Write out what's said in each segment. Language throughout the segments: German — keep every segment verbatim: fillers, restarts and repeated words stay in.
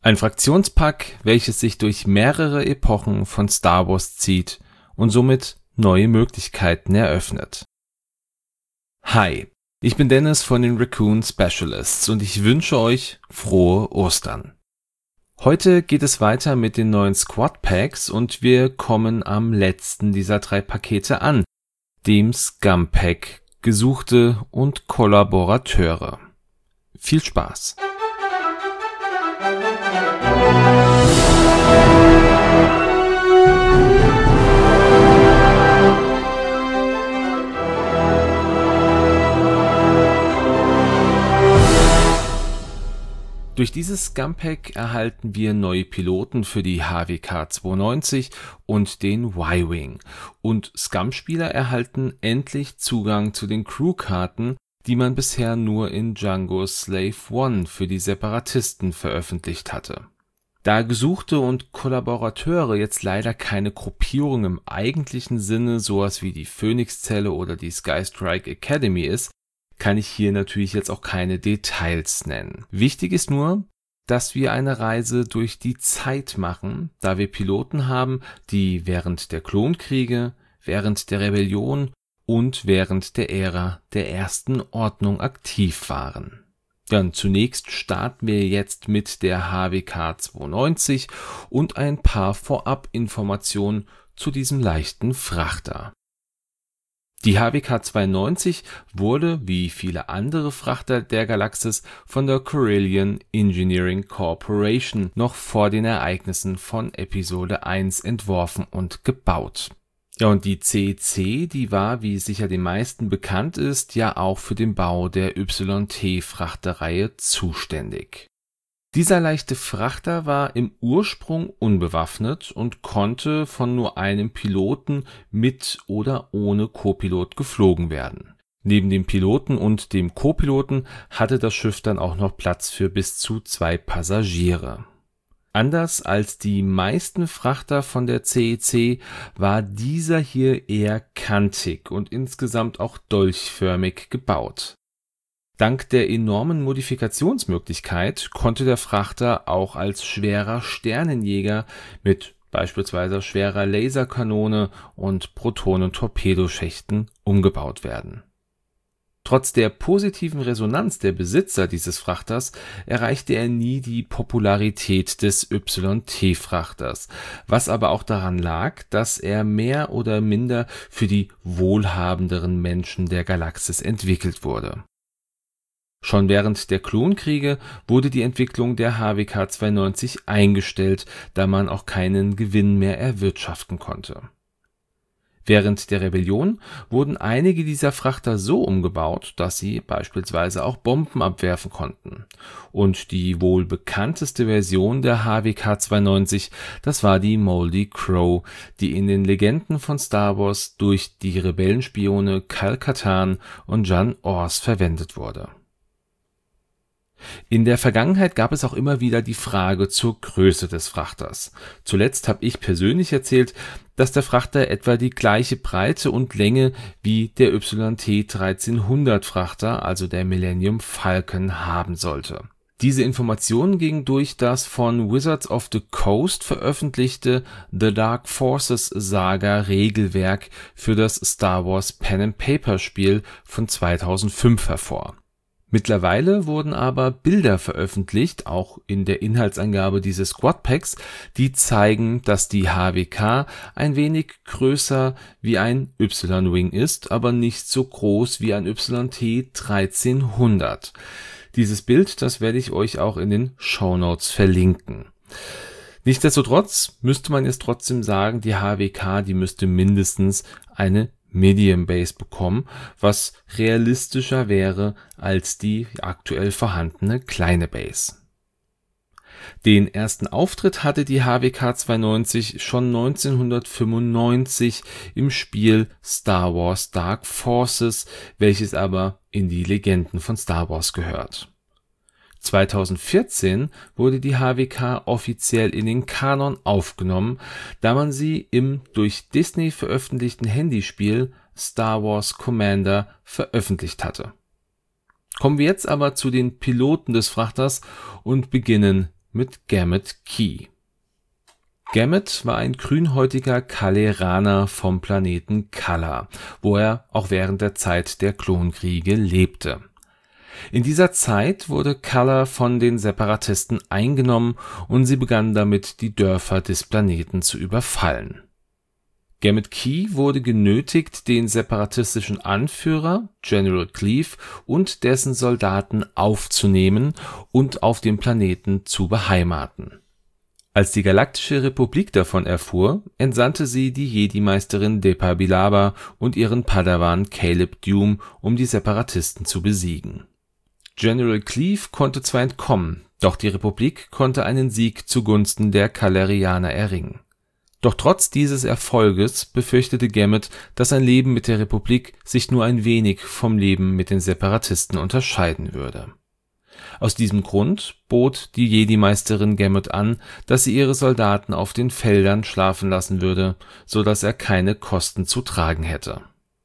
Ein Fraktionspack, welches sich durch mehrere Epochen von Star Wars zieht und somit neue Möglichkeiten eröffnet. Hi, ich bin Dennis von den Raccoon Specialists und ich wünsche euch frohe Ostern. Heute geht es weiter mit den neuen Squad Packs und wir kommen am letzten dieser drei Pakete an, dem Scum Pack, Gesuchte und Kollaborateure. Viel Spaß! Durch dieses Scum Pack erhalten wir neue Piloten für die H W K zweiundneunzig und den Y-Wing. Und Scum-Spieler erhalten endlich Zugang zu den Crew-Karten, die man bisher nur in Django Slave One für die Separatisten veröffentlicht hatte. Da Gesuchte und Kollaborateure jetzt leider keine Gruppierung im eigentlichen Sinne, sowas wie die Phoenix-Zelle oder die Skystrike Academy ist, kann ich hier natürlich jetzt auch keine Details nennen. Wichtig ist nur, dass wir eine Reise durch die Zeit machen, da wir Piloten haben, die während der Klonkriege, während der Rebellion und während der Ära der Ersten Ordnung aktiv waren. Dann zunächst starten wir jetzt mit der H W K zweiundneunzig und ein paar Vorab-Informationen zu diesem leichten Frachter. Die H W K zweiundneunzig wurde, wie viele andere Frachter der Galaxis, von der Corellian Engineering Corporation noch vor den Ereignissen von Episode eins entworfen und gebaut. Ja, und die C E C, die war, wie sicher den meisten bekannt ist, ja auch für den Bau der Y T-Frachterreihe zuständig. Dieser leichte Frachter war im Ursprung unbewaffnet und konnte von nur einem Piloten mit oder ohne Co-Pilot geflogen werden. Neben dem Piloten und dem Co-Piloten hatte das Schiff dann auch noch Platz für bis zu zwei Passagiere. Anders als die meisten Frachter von der C E C war dieser hier eher kantig und insgesamt auch dolchförmig gebaut. Dank der enormen Modifikationsmöglichkeit konnte der Frachter auch als schwerer Sternenjäger mit beispielsweise schwerer Laserkanone und Protonen-Torpedoschächten umgebaut werden. Trotz der positiven Resonanz der Besitzer dieses Frachters erreichte er nie die Popularität des Y T-Frachters, was aber auch daran lag, dass er mehr oder minder für die wohlhabenderen Menschen der Galaxis entwickelt wurde. Schon während der Klonkriege wurde die Entwicklung der H W K zweiundneunzig eingestellt, da man auch keinen Gewinn mehr erwirtschaften konnte. Während der Rebellion wurden einige dieser Frachter so umgebaut, dass sie beispielsweise auch Bomben abwerfen konnten. Und die wohl bekannteste Version der H W K zweiundneunzig, das war die Moldy Crow, die in den Legenden von Star Wars durch die Rebellenspione Kal Katarn und Jan Ors verwendet wurde. In der Vergangenheit gab es auch immer wieder die Frage zur Größe des Frachters. Zuletzt habe ich persönlich erzählt, dass der Frachter etwa die gleiche Breite und Länge wie der Y T dreizehnhundert Frachter, also der Millennium Falcon, haben sollte. Diese Information ging durch das von Wizards of the Coast veröffentlichte The Dark Forces Saga Regelwerk für das Star Wars Pen and Paper Spiel von zweitausendfünf hervor. Mittlerweile wurden aber Bilder veröffentlicht, auch in der Inhaltsangabe dieses Squad Packs, die zeigen, dass die H W K ein wenig größer wie ein Y-Wing ist, aber nicht so groß wie ein Y T dreizehnhundert. Dieses Bild, das werde ich euch auch in den Shownotes verlinken. Nichtsdestotrotz müsste man jetzt trotzdem sagen, die H W K, die müsste mindestens eine Medium Base bekommen, was realistischer wäre als die aktuell vorhandene kleine Base. Den ersten Auftritt hatte die H W K zweiundneunzig schon neunzehnhundertfünfundneunzig im Spiel Star Wars Dark Forces, welches aber in die Legenden von Star Wars gehört. zweitausendvierzehn wurde die H W K offiziell in den Kanon aufgenommen, da man sie im durch Disney veröffentlichten Handyspiel Star Wars Commander veröffentlicht hatte. Kommen wir jetzt aber zu den Piloten des Frachters und beginnen mit Gamut Key. Gamut war ein grünhäutiger Kaleraner vom Planeten Kala, wo er auch während der Zeit der Klonkriege lebte. In dieser Zeit wurde Kala von den Separatisten eingenommen und sie begannen damit, die Dörfer des Planeten zu überfallen. Gamut Key wurde genötigt, den separatistischen Anführer General Cleave und dessen Soldaten aufzunehmen und auf dem Planeten zu beheimaten. Als die Galaktische Republik davon erfuhr, entsandte sie die Jedi-Meisterin Depa Billaba und ihren Padawan Caleb Dume, um die Separatisten zu besiegen. General Cleave konnte zwar entkommen, doch die Republik konnte einen Sieg zugunsten der Kalarianer erringen. Doch trotz dieses Erfolges befürchtete Gamut, dass ein Leben mit der Republik sich nur ein wenig vom Leben mit den Separatisten unterscheiden würde. Aus diesem Grund bot die Jedi-Meisterin Gamut an, dass sie ihre Soldaten auf den Feldern schlafen lassen würde, so dass er keine Kosten zu tragen hätte.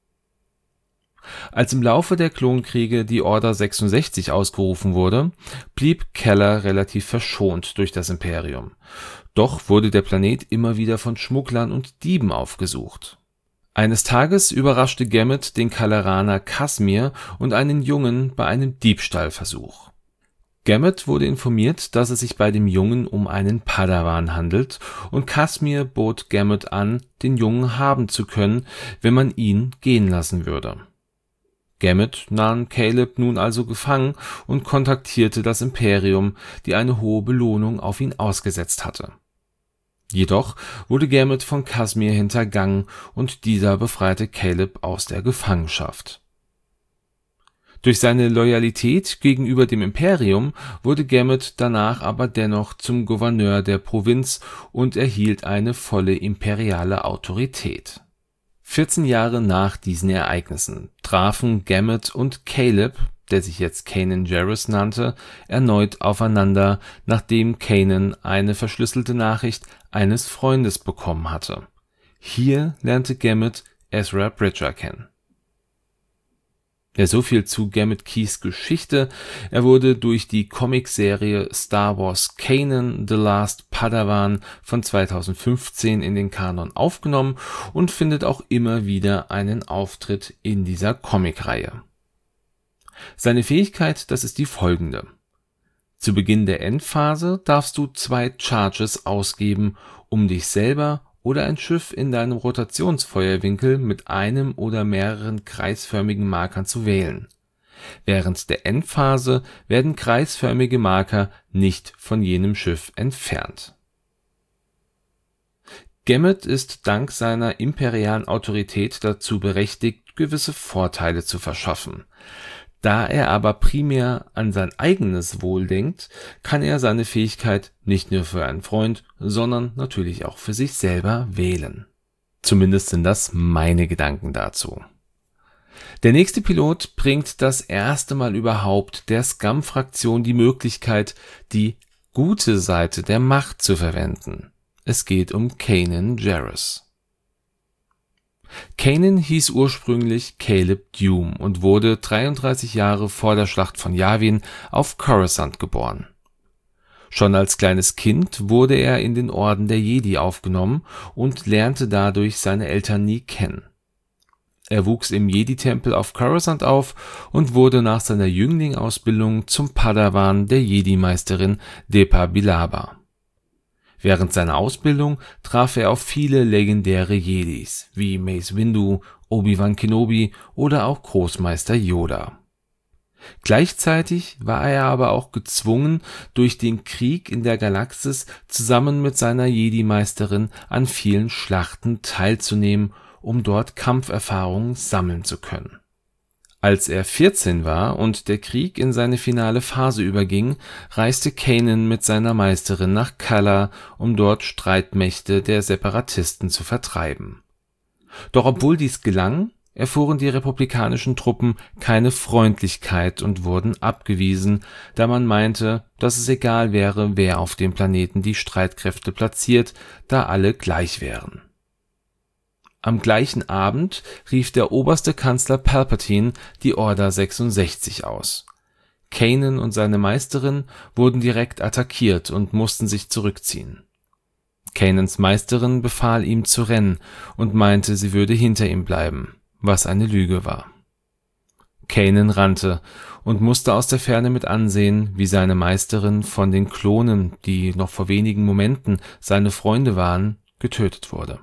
Als im Laufe der Klonkriege die Order sechsundsechzig ausgerufen wurde, blieb Kala relativ verschont durch das Imperium. Doch wurde der Planet immer wieder von Schmugglern und Dieben aufgesucht. Eines Tages überraschte Gamut den Kaleraner Kasmir und einen Jungen bei einem Diebstahlversuch. Gamut wurde informiert, dass es sich bei dem Jungen um einen Padawan handelt, und Kasmir bot Gamut an, den Jungen haben zu können, wenn man ihn gehen lassen würde. Gamut nahm Caleb nun also gefangen und kontaktierte das Imperium, die eine hohe Belohnung auf ihn ausgesetzt hatte. Jedoch wurde Gamut von Kasmir hintergangen und dieser befreite Caleb aus der Gefangenschaft. Durch seine Loyalität gegenüber dem Imperium wurde Gamut danach aber dennoch zum Gouverneur der Provinz und erhielt eine volle imperiale Autorität. vierzehn Jahre nach diesen Ereignissen trafen Gamut und Caleb, der sich jetzt Kanan Jarrus nannte, erneut aufeinander, nachdem Kanan eine verschlüsselte Nachricht eines Freundes bekommen hatte. Hier lernte Gamut Ezra Bridger kennen. Ja, so viel zu Gamut Keys Geschichte. Er wurde durch die Comicserie Star Wars Kanan The Last Padawan von zweitausendfünfzehn in den Kanon aufgenommen und findet auch immer wieder einen Auftritt in dieser Comicreihe. Seine Fähigkeit, das ist die folgende. Zu Beginn der Endphase darfst du zwei Charges ausgeben, um dich selber oder ein Schiff in deinem Rotationsfeuerwinkel mit einem oder mehreren kreisförmigen Markern zu wählen. Während der Endphase werden kreisförmige Marker nicht von jenem Schiff entfernt. Gamut ist dank seiner imperialen Autorität dazu berechtigt, gewisse Vorteile zu verschaffen. Da er aber primär an sein eigenes Wohl denkt, kann er seine Fähigkeit nicht nur für einen Freund, sondern natürlich auch für sich selber wählen. Zumindest sind das meine Gedanken dazu. Der nächste Pilot bringt das erste Mal überhaupt der Scum-Fraktion die Möglichkeit, die gute Seite der Macht zu verwenden. Es geht um Kanan Jarrus. Kanan hieß ursprünglich Caleb Dume und wurde dreiunddreißig Jahre vor der Schlacht von Yavin auf Coruscant geboren. Schon als kleines Kind wurde er in den Orden der Jedi aufgenommen und lernte dadurch seine Eltern nie kennen. Er wuchs im Jedi-Tempel auf Coruscant auf und wurde nach seiner Jüngling-Ausbildung zum Padawan der Jedi-Meisterin Depa Billaba. Während seiner Ausbildung traf er auf viele legendäre Jedis, wie Mace Windu, Obi-Wan Kenobi oder auch Großmeister Yoda. Gleichzeitig war er aber auch gezwungen, durch den Krieg in der Galaxis zusammen mit seiner Jedi-Meisterin an vielen Schlachten teilzunehmen, um dort Kampferfahrungen sammeln zu können. Als er vierzehn war und der Krieg in seine finale Phase überging, reiste Kanan mit seiner Meisterin nach Kala, um dort Streitmächte der Separatisten zu vertreiben. Doch obwohl dies gelang, erfuhren die republikanischen Truppen keine Freundlichkeit und wurden abgewiesen, da man meinte, dass es egal wäre, wer auf dem Planeten die Streitkräfte platziert, da alle gleich wären. Am gleichen Abend rief der oberste Kanzler Palpatine die Order sechsundsechzig aus. Kanan und seine Meisterin wurden direkt attackiert und mussten sich zurückziehen. Kanans Meisterin befahl ihm zu rennen und meinte, sie würde hinter ihm bleiben, was eine Lüge war. Kanan rannte und musste aus der Ferne mit ansehen, wie seine Meisterin von den Klonen, die noch vor wenigen Momenten seine Freunde waren, getötet wurde.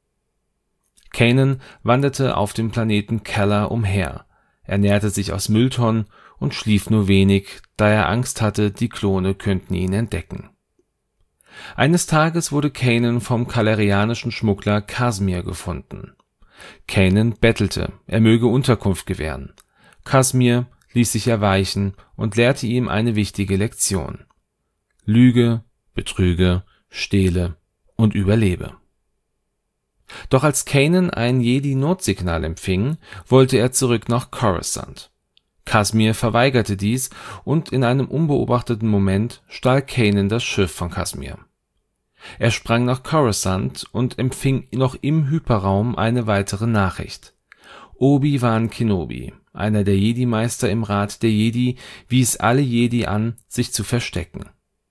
Kanan wanderte auf dem Planeten Kaller umher, ernährte sich aus Mülltonnen und schlief nur wenig, da er Angst hatte, die Klone könnten ihn entdecken. Eines Tages wurde Kanan vom kalerianischen Schmuggler Kasmir gefunden. Kanan bettelte, er möge Unterkunft gewähren. Kasmir ließ sich erweichen und lehrte ihm eine wichtige Lektion: Lüge, betrüge, stehle und überlebe. Doch als Kanan ein Jedi-Notsignal empfing, wollte er zurück nach Coruscant. Kasmir verweigerte dies und in einem unbeobachteten Moment stahl Kanan das Schiff von Kasmir. Er sprang nach Coruscant und empfing noch im Hyperraum eine weitere Nachricht. Obi-Wan Kenobi, einer der Jedi-Meister im Rat der Jedi, wies alle Jedi an, sich zu verstecken.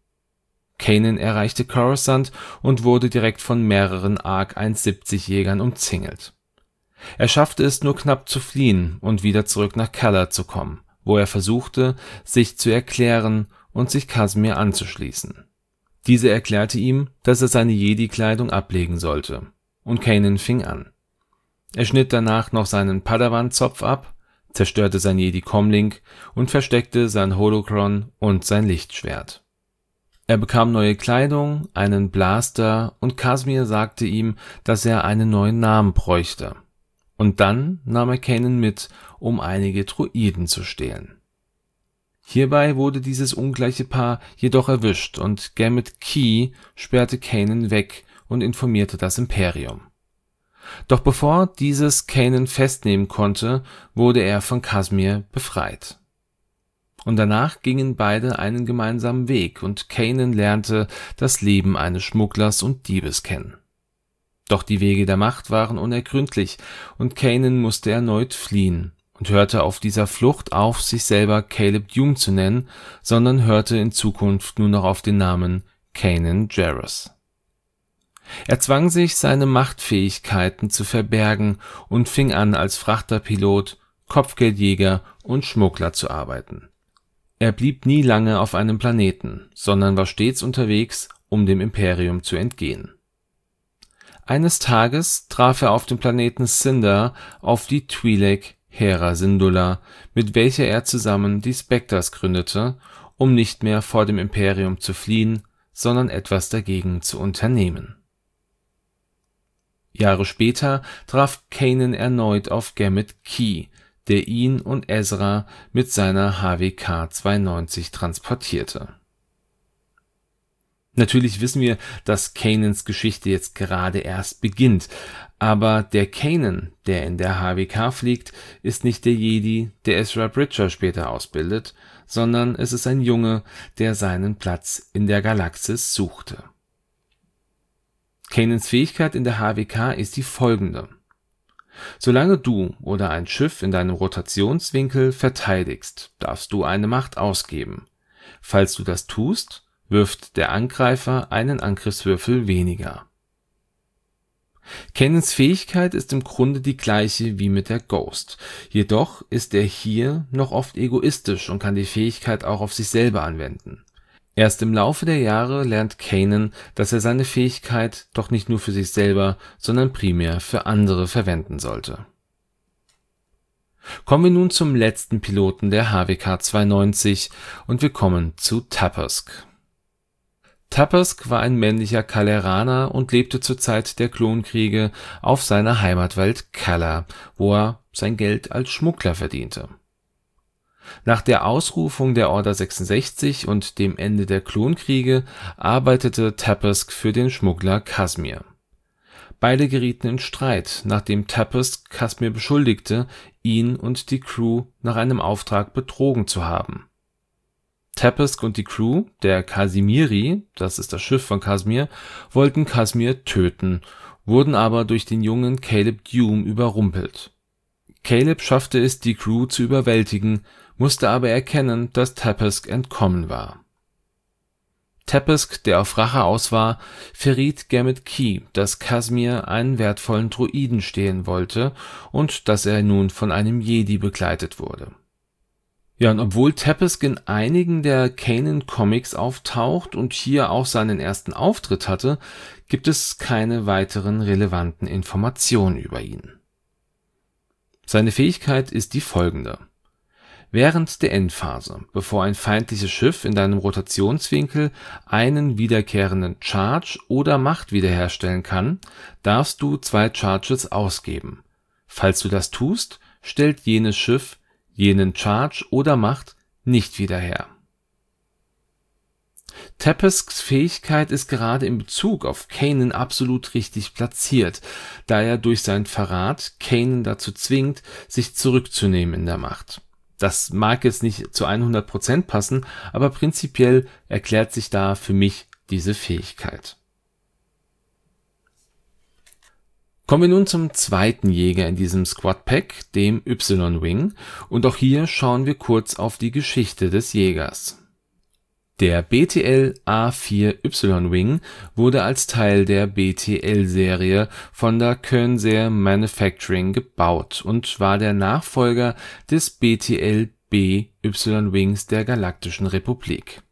Kanan erreichte Coruscant und wurde direkt von mehreren A R C hundertsiebzig-Jägern umzingelt. Er schaffte es nur knapp zu fliehen und wieder zurück nach Kaller zu kommen, wo er versuchte, sich zu erklären und sich Kasmir anzuschließen. Diese erklärte ihm, dass er seine Jedi-Kleidung ablegen sollte, und Kanan fing an. Er schnitt danach noch seinen Padawan-Zopf ab, zerstörte sein Jedi-Comlink und versteckte sein Holocron und sein Lichtschwert. Er bekam neue Kleidung, einen Blaster und Kasmir sagte ihm, dass er einen neuen Namen bräuchte. Und dann nahm er Kanan mit, um einige Droiden zu stehlen. Hierbei wurde dieses ungleiche Paar jedoch erwischt und Gamut Key sperrte Kanan weg und informierte das Imperium. Doch bevor dieses Kanan festnehmen konnte, wurde er von Kasmir befreit. Und danach gingen beide einen gemeinsamen Weg und Kanan lernte das Leben eines Schmugglers und Diebes kennen. Doch die Wege der Macht waren unergründlich und Kanan musste erneut fliehen und hörte auf dieser Flucht auf, sich selber Caleb Dume zu nennen, sondern hörte in Zukunft nur noch auf den Namen Kanan Jarrus. Er zwang sich, seine Machtfähigkeiten zu verbergen und fing an, als Frachterpilot, Kopfgeldjäger und Schmuggler zu arbeiten. Er blieb nie lange auf einem Planeten, sondern war stets unterwegs, um dem Imperium zu entgehen. Eines Tages traf er auf dem Planeten Cinder auf die Twi'lek Hera Syndulla, mit welcher er zusammen die Spectres gründete, um nicht mehr vor dem Imperium zu fliehen, sondern etwas dagegen zu unternehmen. Jahre später traf Kanan erneut auf Gamut Key, der ihn und Ezra mit seiner H W K zweiundneunzig transportierte. Natürlich wissen wir, dass Kanans Geschichte jetzt gerade erst beginnt, aber der Kanan, der in der H W K fliegt, ist nicht der Jedi, der Ezra Bridger später ausbildet, sondern es ist ein Junge, der seinen Platz in der Galaxis suchte. Kanans Fähigkeit in der H W K ist die folgende: Solange du oder ein Schiff in deinem Rotationswinkel verteidigst, darfst du eine Macht ausgeben. Falls du das tust, wirft der Angreifer einen Angriffswürfel weniger. Kanans Fähigkeit ist im Grunde die gleiche wie mit der Ghost, jedoch ist er hier noch oft egoistisch und kann die Fähigkeit auch auf sich selber anwenden. Erst im Laufe der Jahre lernt Kanan, dass er seine Fähigkeit doch nicht nur für sich selber, sondern primär für andere verwenden sollte. Kommen wir nun zum letzten Piloten der H W K zweiundneunzig und wir kommen zu Tappersk. Tappersk war ein männlicher Kaleraner und lebte zur Zeit der Klonkriege auf seiner Heimatwelt Kaller, wo er sein Geld als Schmuggler verdiente. Nach der Ausrufung der Order sechsundsechzig und dem Ende der Klonkriege arbeitete Tappersk für den Schmuggler Kasmir. Beide gerieten in Streit, nachdem Tappersk Kasmir beschuldigte, ihn und die Crew nach einem Auftrag betrogen zu haben. Tappersk und die Crew, der Casimiri, das ist das Schiff von Kasmir, wollten Kasmir töten, wurden aber durch den jungen Caleb Dume überrumpelt. Caleb schaffte es, die Crew zu überwältigen, musste aber erkennen, dass Tapezk entkommen war. Tapezk, der auf Rache aus war, verriet Gamut Key, dass Kazmir einen wertvollen Droiden stehlen wollte und dass er nun von einem Jedi begleitet wurde. Ja, und obwohl Tapezk in einigen der Kanan-Comics auftaucht und hier auch seinen ersten Auftritt hatte, gibt es keine weiteren relevanten Informationen über ihn. Seine Fähigkeit ist die folgende: Während der Endphase, bevor ein feindliches Schiff in deinem Rotationswinkel einen wiederkehrenden Charge oder Macht wiederherstellen kann, darfst du zwei Charges ausgeben. Falls du das tust, stellt jenes Schiff jenen Charge oder Macht nicht wieder her. Tapezks Fähigkeit ist gerade in Bezug auf Kanan absolut richtig platziert, da er durch seinen Verrat Kanan dazu zwingt, sich zurückzunehmen in der Macht. Das mag jetzt nicht zu hundert Prozent passen, aber prinzipiell erklärt sich da für mich diese Fähigkeit. Kommen wir nun zum zweiten Jäger in diesem Squad Pack, dem Y-Wing, und auch hier schauen wir kurz auf die Geschichte des Jägers. Der B T L A vier Y-Wing wurde als Teil der B T L-Serie von der Koenser Manufacturing gebaut und war der Nachfolger des B T L B Y-Wings der Galaktischen Republik.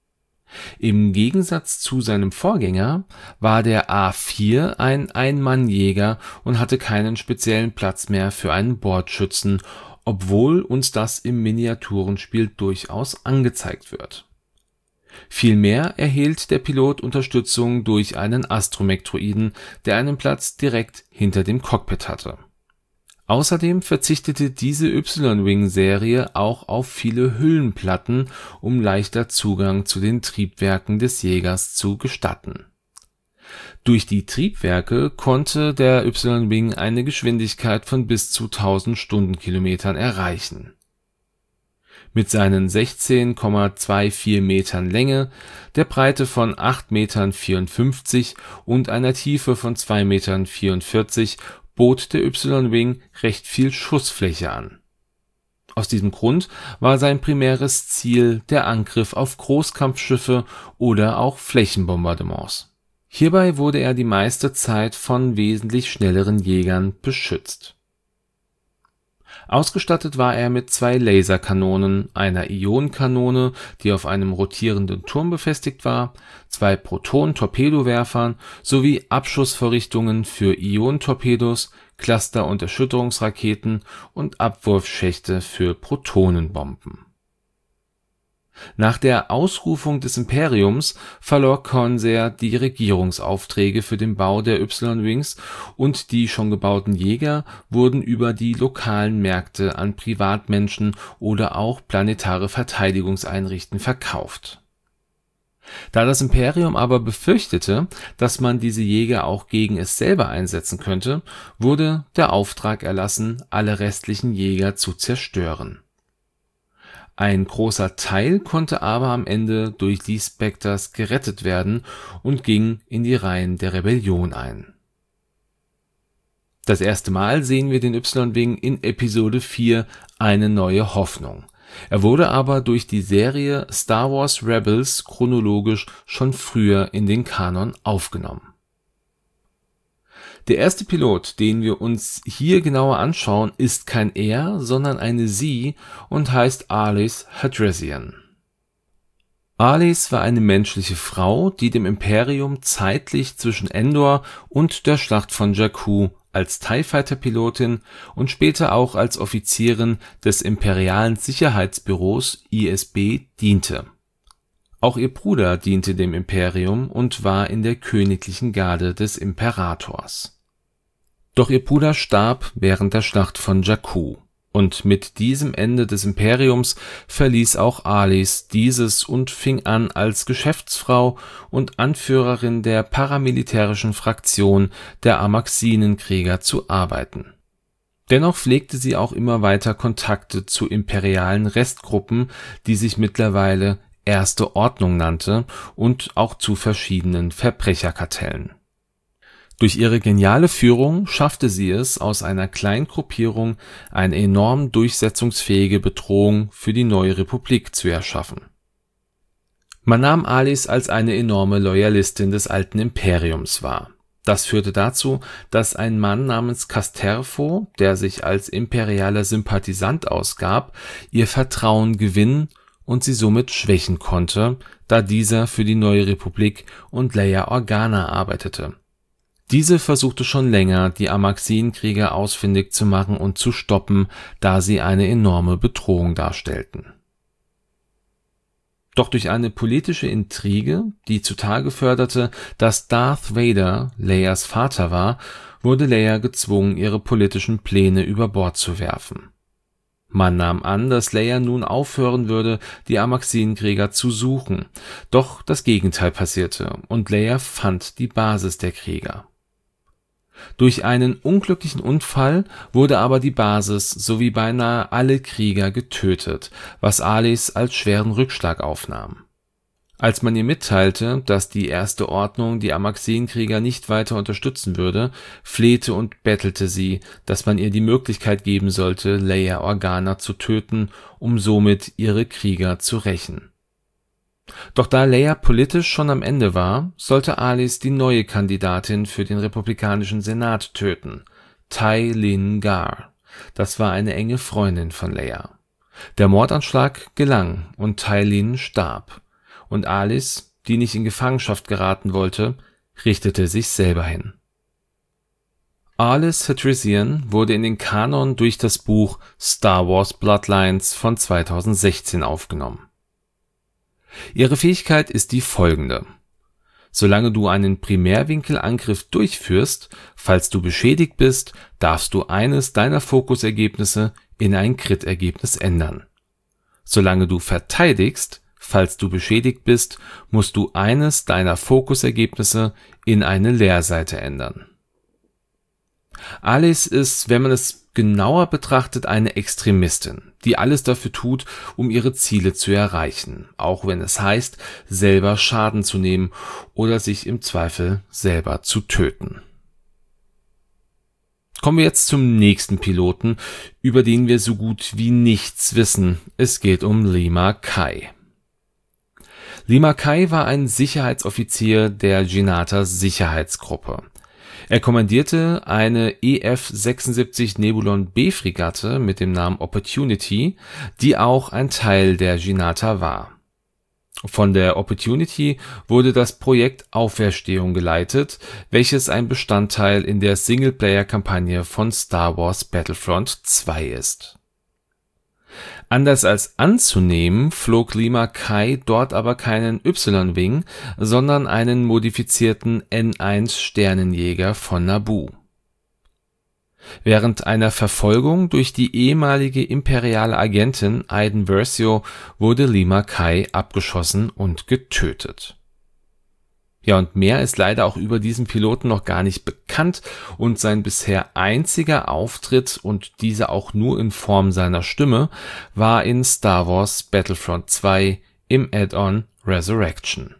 Im Gegensatz zu seinem Vorgänger war der A vier ein Ein-Mann-Jäger und hatte keinen speziellen Platz mehr für einen Bordschützen, obwohl uns das im Miniaturenspiel durchaus angezeigt wird. Vielmehr erhielt der Pilot Unterstützung durch einen Astromech-Droiden, der einen Platz direkt hinter dem Cockpit hatte. Außerdem verzichtete diese Y-Wing-Serie auch auf viele Hüllenplatten, um leichter Zugang zu den Triebwerken des Jägers zu gestatten. Durch die Triebwerke konnte der Y-Wing eine Geschwindigkeit von bis zu tausend Stundenkilometern erreichen. Mit seinen sechzehn Komma vierundzwanzig Metern Länge, der Breite von acht Komma vierundfünfzig Metern und einer Tiefe von zwei Komma vierundvierzig Metern bot der Y-Wing recht viel Schussfläche an. Aus diesem Grund war sein primäres Ziel der Angriff auf Großkampfschiffe oder auch Flächenbombardements. Hierbei wurde er die meiste Zeit von wesentlich schnelleren Jägern beschützt. Ausgestattet war er mit zwei Laserkanonen, einer Ionenkanone, die auf einem rotierenden Turm befestigt war, zwei Proton-Torpedowerfern sowie Abschussvorrichtungen für Ionentorpedos, Cluster- und Erschütterungsraketen und Abwurfschächte für Protonenbomben. Nach der Ausrufung des Imperiums verlor Koenser die Regierungsaufträge für den Bau der Y-Wings und die schon gebauten Jäger wurden über die lokalen Märkte an Privatmenschen oder auch planetare Verteidigungseinrichtungen verkauft. Da das Imperium aber befürchtete, dass man diese Jäger auch gegen es selber einsetzen könnte, wurde der Auftrag erlassen, alle restlichen Jäger zu zerstören. Ein großer Teil konnte aber am Ende durch die Spectres gerettet werden und ging in die Reihen der Rebellion ein. Das erste Mal sehen wir den Y-Wing in Episode vier Eine neue Hoffnung. Er wurde aber durch die Serie Star Wars Rebels chronologisch schon früher in den Kanon aufgenommen. Der erste Pilot, den wir uns hier genauer anschauen, ist kein Er, sondern eine Sie und heißt Arlis Hadressian. Arlis war eine menschliche Frau, die dem Imperium zeitlich zwischen Endor und der Schlacht von Jakku als TIE Fighter Pilotin und später auch als Offizierin des Imperialen Sicherheitsbüros I S B diente. Auch ihr Bruder diente dem Imperium und war in der königlichen Garde des Imperators. Doch ihr Bruder starb während der Schlacht von Jakku, und mit diesem Ende des Imperiums verließ auch Arlis dieses und fing an, als Geschäftsfrau und Anführerin der paramilitärischen Fraktion der Amaxinenkrieger zu arbeiten. Dennoch pflegte sie auch immer weiter Kontakte zu imperialen Restgruppen, die sich mittlerweile Erste Ordnung nannte, und auch zu verschiedenen Verbrecherkartellen. Durch ihre geniale Führung schaffte sie es, aus einer kleinen Gruppierung eine enorm durchsetzungsfähige Bedrohung für die neue Republik zu erschaffen. Man nahm Alice als eine enorme Loyalistin des alten Imperiums wahr. Das führte dazu, dass ein Mann namens Casterfo, der sich als imperialer Sympathisant ausgab, ihr Vertrauen gewinnen und sie somit schwächen konnte, da dieser für die neue Republik und Leia Organa arbeitete. Diese versuchte schon länger, die Amaxine-Krieger ausfindig zu machen und zu stoppen, da sie eine enorme Bedrohung darstellten. Doch durch eine politische Intrige, die zutage förderte, dass Darth Vader Leias Vater war, wurde Leia gezwungen, ihre politischen Pläne über Bord zu werfen. Man nahm an, dass Leia nun aufhören würde, die Amaxine-Krieger zu suchen, doch das Gegenteil passierte und Leia fand die Basis der Krieger. Durch einen unglücklichen Unfall wurde aber die Basis sowie beinahe alle Krieger getötet, was Alice als schweren Rückschlag aufnahm. Als man ihr mitteilte, dass die Erste Ordnung die Amaxine-Krieger nicht weiter unterstützen würde, flehte und bettelte sie, dass man ihr die Möglichkeit geben sollte, Leia Organa zu töten, um somit ihre Krieger zu rächen. Doch da Leia politisch schon am Ende war, sollte Alice die neue Kandidatin für den republikanischen Senat töten, Ty Lin Gar. Das war eine enge Freundin von Leia. Der Mordanschlag gelang und Ty Lin starb. Und Alice, die nicht in Gefangenschaft geraten wollte, richtete sich selber hin. Alice Hatrizian wurde in den Kanon durch das Buch Star Wars Bloodlines von zweitausendsechzehn aufgenommen. Ihre Fähigkeit ist die folgende: Solange du einen Primärwinkelangriff durchführst, falls du beschädigt bist, darfst du eines deiner Fokusergebnisse in ein Crit-Ergebnis ändern. Solange du verteidigst, falls du beschädigt bist, musst du eines deiner Fokusergebnisse in eine Leerseite ändern. Alice ist, wenn man es genauer betrachtet, eine Extremistin, die alles dafür tut, um ihre Ziele zu erreichen, auch wenn es heißt, selber Schaden zu nehmen oder sich im Zweifel selber zu töten. Kommen wir jetzt zum nächsten Piloten, über den wir so gut wie nichts wissen. Es geht um Lima Kai. Lima Kai war ein Sicherheitsoffizier der Jinata Sicherheitsgruppe. Er kommandierte eine E F sechsundsiebzig Nebulon B-Fregatte mit dem Namen Opportunity, die auch ein Teil der Jinata war. Von der Opportunity wurde das Projekt Auferstehung geleitet, welches ein Bestandteil in der Singleplayer-Kampagne von Star Wars Battlefront zwei ist. Anders als anzunehmen, flog Lima Kai dort aber keinen Y-Wing, sondern einen modifizierten N eins Sternenjäger von Naboo. Während einer Verfolgung durch die ehemalige imperiale Agentin Iden Versio wurde Lima Kai abgeschossen und getötet. Ja, und mehr ist leider auch über diesen Piloten noch gar nicht bekannt, und sein bisher einziger Auftritt, und dieser auch nur in Form seiner Stimme, war in Star Wars Battlefront zwei im Add-on Resurrection.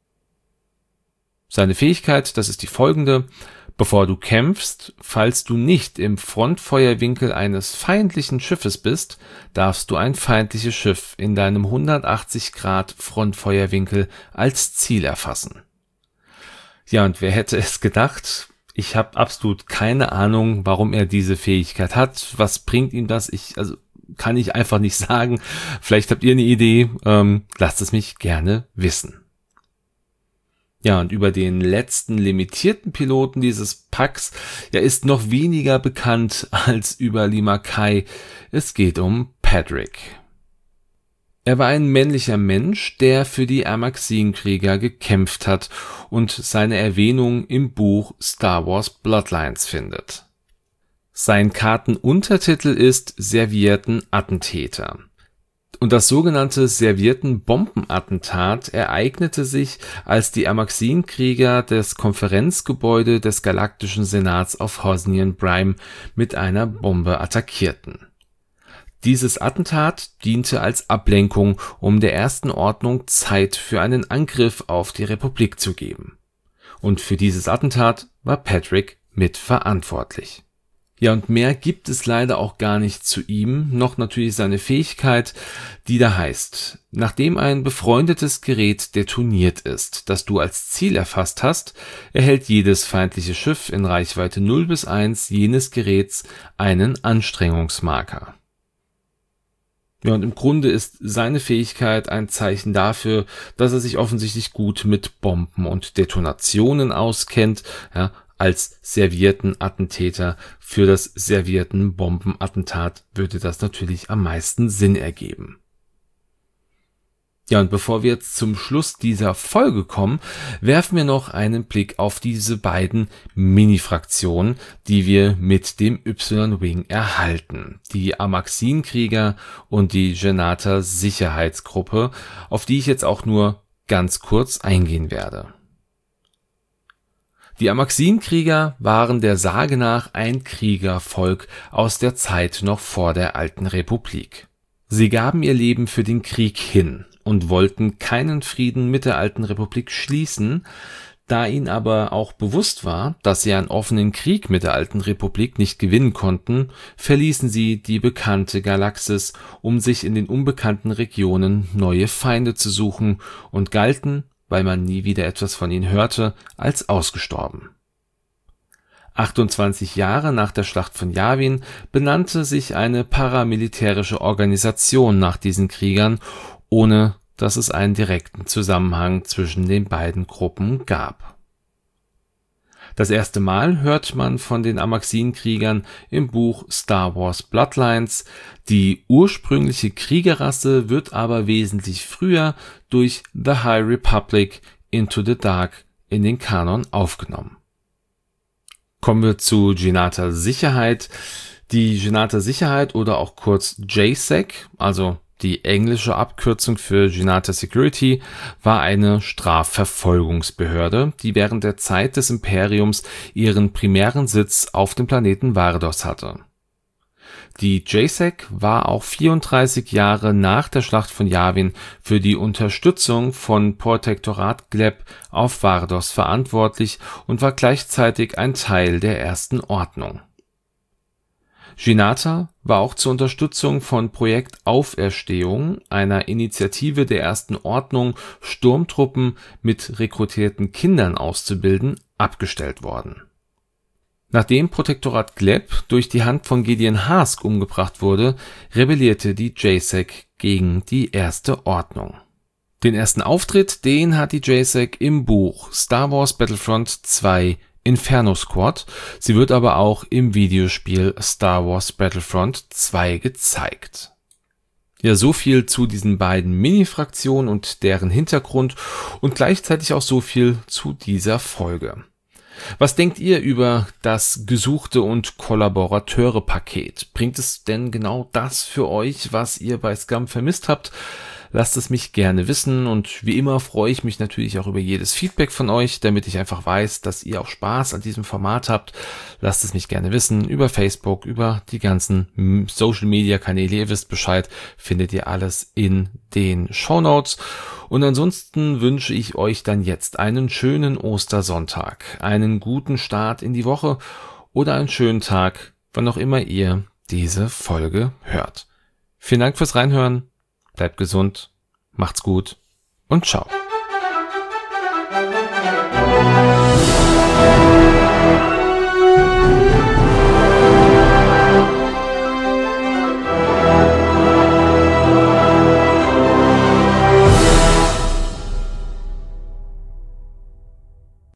Seine Fähigkeit, das ist die folgende: Bevor du kämpfst, falls du nicht im Frontfeuerwinkel eines feindlichen Schiffes bist, darfst du ein feindliches Schiff in deinem hundertachtzig Grad Frontfeuerwinkel als Ziel erfassen. Ja, und wer hätte es gedacht? Ich habe absolut keine Ahnung, warum er diese Fähigkeit hat. Was bringt ihm das? Ich, also kann ich einfach nicht sagen. Vielleicht habt ihr eine Idee. Ähm, lasst es mich gerne wissen. Ja, und über den letzten limitierten Piloten dieses Packs, ja, ist noch weniger bekannt als über Lima Kai. Es geht um Patrick. Er war ein männlicher Mensch, der für die Amaxine-Krieger gekämpft hat und seine Erwähnung im Buch Star Wars Bloodlines findet. Sein Kartenuntertitel ist Servietten-Attentäter. Und das sogenannte Servietten-Bombenattentat ereignete sich, als die Amaxine-Krieger das Konferenzgebäude des Galaktischen Senats auf Hosnian Prime mit einer Bombe attackierten. Dieses Attentat diente als Ablenkung, um der Ersten Ordnung Zeit für einen Angriff auf die Republik zu geben. Und für dieses Attentat war Patrick mitverantwortlich. Ja, und mehr gibt es leider auch gar nicht zu ihm, noch natürlich seine Fähigkeit, die da heißt: Nachdem ein befreundetes Gerät detoniert ist, das du als Ziel erfasst hast, erhält jedes feindliche Schiff in Reichweite null bis eins jenes Geräts einen Anstrengungsmarker. Ja, und im Grunde ist seine Fähigkeit ein Zeichen dafür, dass er sich offensichtlich gut mit Bomben und Detonationen auskennt, ja, als Serviettenattentäter. Für das Serviettenbombenattentat würde das natürlich am meisten Sinn ergeben. Ja, und bevor wir jetzt zum Schluss dieser Folge kommen, werfen wir noch einen Blick auf diese beiden Mini-Fraktionen, die wir mit dem Y-Wing erhalten. Die Amaxin-Krieger und die Genata-Sicherheitsgruppe, auf die ich jetzt auch nur ganz kurz eingehen werde. Die Amaxin-Krieger waren der Sage nach ein Kriegervolk aus der Zeit noch vor der Alten Republik. Sie gaben ihr Leben für den Krieg hin und wollten keinen Frieden mit der Alten Republik schließen. Da ihnen aber auch bewusst war, dass sie einen offenen Krieg mit der Alten Republik nicht gewinnen konnten, verließen sie die bekannte Galaxis, um sich in den unbekannten Regionen neue Feinde zu suchen, und galten, weil man nie wieder etwas von ihnen hörte, als ausgestorben. achtundzwanzig Jahre nach der Schlacht von Yavin benannte sich eine paramilitärische Organisation nach diesen Kriegern, ohne dass es einen direkten Zusammenhang zwischen den beiden Gruppen gab. Das erste Mal hört man von den Amaxin-Kriegern im Buch Star Wars Bloodlines. Die ursprüngliche Kriegerrasse wird aber wesentlich früher durch The High Republic Into the Dark in den Kanon aufgenommen. Kommen wir zu Genata Sicherheit. Die Genata Sicherheit oder auch kurz J S E C, also die englische Abkürzung für Genata Security, war eine Strafverfolgungsbehörde, die während der Zeit des Imperiums ihren primären Sitz auf dem Planeten Vardos hatte. Die J S E C war auch vierunddreißig Jahre nach der Schlacht von Yavin für die Unterstützung von Protektorat Gleb auf Vardos verantwortlich und war gleichzeitig ein Teil der Ersten Ordnung. Genata war auch zur Unterstützung von Projekt Auferstehung, einer Initiative der Ersten Ordnung, Sturmtruppen mit rekrutierten Kindern auszubilden, abgestellt worden. Nachdem Protektorat Gleb durch die Hand von Gideon Hask umgebracht wurde, rebellierte die J S E C gegen die Erste Ordnung. Den ersten Auftritt, den hat die J S E C im Buch Star Wars Battlefront zwei Inferno Squad. Sie wird aber auch im Videospiel Star Wars Battlefront zwei gezeigt. Ja, so viel zu diesen beiden Mini-Fraktionen und deren Hintergrund und gleichzeitig auch so viel zu dieser Folge. Was denkt ihr über das gesuchte und Kollaborateure-Paket? Bringt es denn genau das für euch, was ihr bei Scum vermisst habt? Lasst es mich gerne wissen, und wie immer freue ich mich natürlich auch über jedes Feedback von euch, damit ich einfach weiß, dass ihr auch Spaß an diesem Format habt. Lasst es mich gerne wissen über Facebook, über die ganzen Social Media Kanäle. Ihr wisst Bescheid, findet ihr alles in den Shownotes. Und ansonsten wünsche ich euch dann jetzt einen schönen Ostersonntag, einen guten Start in die Woche oder einen schönen Tag, wann auch immer ihr diese Folge hört. Vielen Dank fürs Reinhören. Bleibt gesund, macht's gut und ciao.